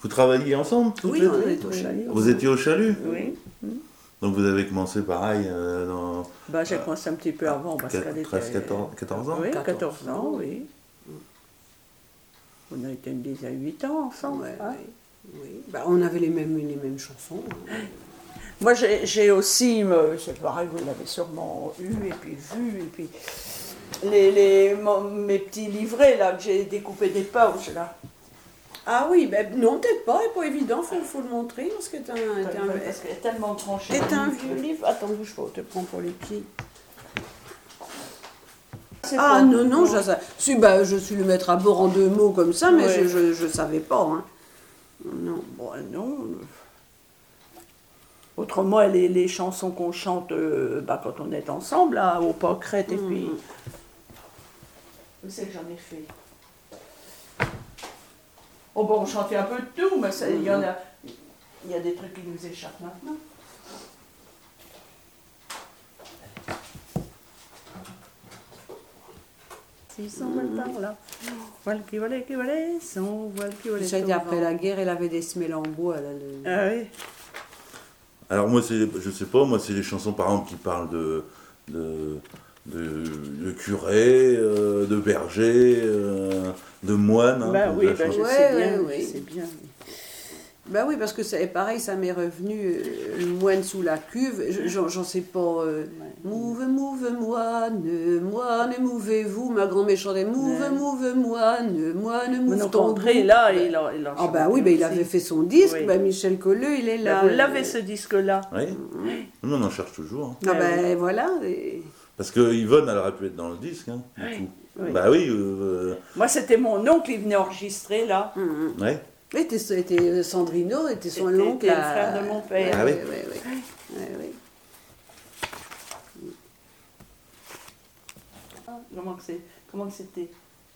Vous travailliez ensemble toutes Oui, les on deux était au chalut. Vous étiez au chalut? Oui. Donc vous avez commencé pareil dans Bah, j'ai commencé un petit peu avant parce qu'elle était... 13, 14 ans? Oui, 14 14 ans, oui. On a été une dizaine, 8 ans ensemble. Ouais, Hein. oui. Bah, on avait les mêmes chansons. Hein. Moi, j'ai aussi, c'est pareil, vous l'avez sûrement eu et puis vu, et puis mes petits livrets là que j'ai découpés des pages là. Ah oui, ben non, peut-être pas, c'est pas évident, faut le montrer, parce que Parce qu'elle est tellement tranchée. c'est un vieux livre. Attends, bouge pas, je te prends pour les pieds. Ah non, je suis le mettre à bord en 2 mots comme ça, mais Ouais. je savais pas. Hein. Non. Bon, non. Autrement, les chansons qu'on chante quand on est ensemble, là, au Pâquerette, et puis... Je sais que j'en ai fait. Oh bon, on chantait un peu de tout, mais il y a des trucs qui nous échappent maintenant. Ils sont par là. Voilà qui volait, son voile qui volait. Ça a été après la guerre, elle avait des semelles en bois. Là, Ah oui. Alors moi, je sais pas, moi c'est les chansons par exemple qui parlent de curé, de berger, de moine. Hein, Bah oui, la bah, chanson. je sais bien, oui. c'est bien. Bah oui, parce que c'est pareil, ça m'est revenu, le moine sous la cuve, j'en sais pas. Mouve, moine, mouvez-vous, ma grand-mère chantait, moine, mouve Mon ton André, doux. là, il a Ah bah oui, bah, il avait fait son disque, Oui. bah, Michel Colleux, il est là. Vous l'avez ce disque-là. Oui, nous on en cherche toujours. Hein. Ah ben voilà. Et... Parce que Yvonne, elle aurait pu être dans le disque. Hein, du coup. Oui. Bah oui. Moi, c'était mon oncle qui venait enregistrer là. Ouais. Était Sandrino, était son C'était oncle. le frère de mon père. Ah oui. Oui. Comment que c'était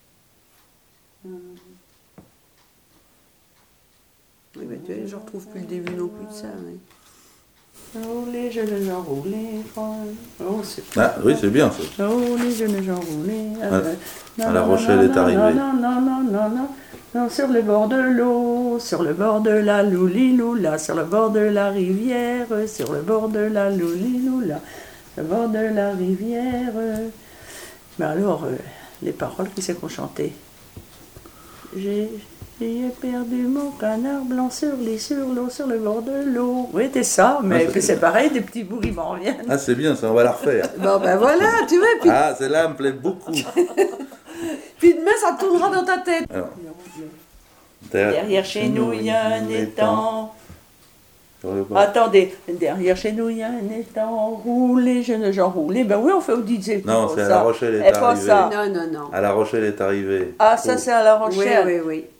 Oui, bah, tu vois, je retrouve plus le début non plus de ça. Oui. Roulez, jeunes gens, roulez. Oh, c'est Ah oui, c'est bien ça. Roulez, jeunes gens, roulez. À La Rochelle est arrivée. Non, sur le bord de l'eau, sur le bord de la louliloula, sur le bord de la rivière, sur le bord de la louliloula, sur le bord de la rivière. Mais alors, les paroles, qui c'est qu'on chantait? J'ai perdu mon canard blanc sur l'eau, sur le bord de l'eau. Oui, c'est ça, mais c'est pareil, des petits bouts qui m'en reviennent. Ah c'est bien ça, on va la refaire. Bon, ben voilà, tu vois. Puis, Ah celle-là me plaît beaucoup. puis demain, ça tournera dans ta tête. Alors, Derrière chez nous, il y a un étang. Ah, Attendez, derrière chez nous, il y a un étang. Roulez, jeunes gens, roulez. Ben oui, on fait au DJ. non, c'est à La Rochelle est pas arrivée. ça. Non. À La Rochelle est arrivée. Ah, ça, c'est à La Rochelle. Oui.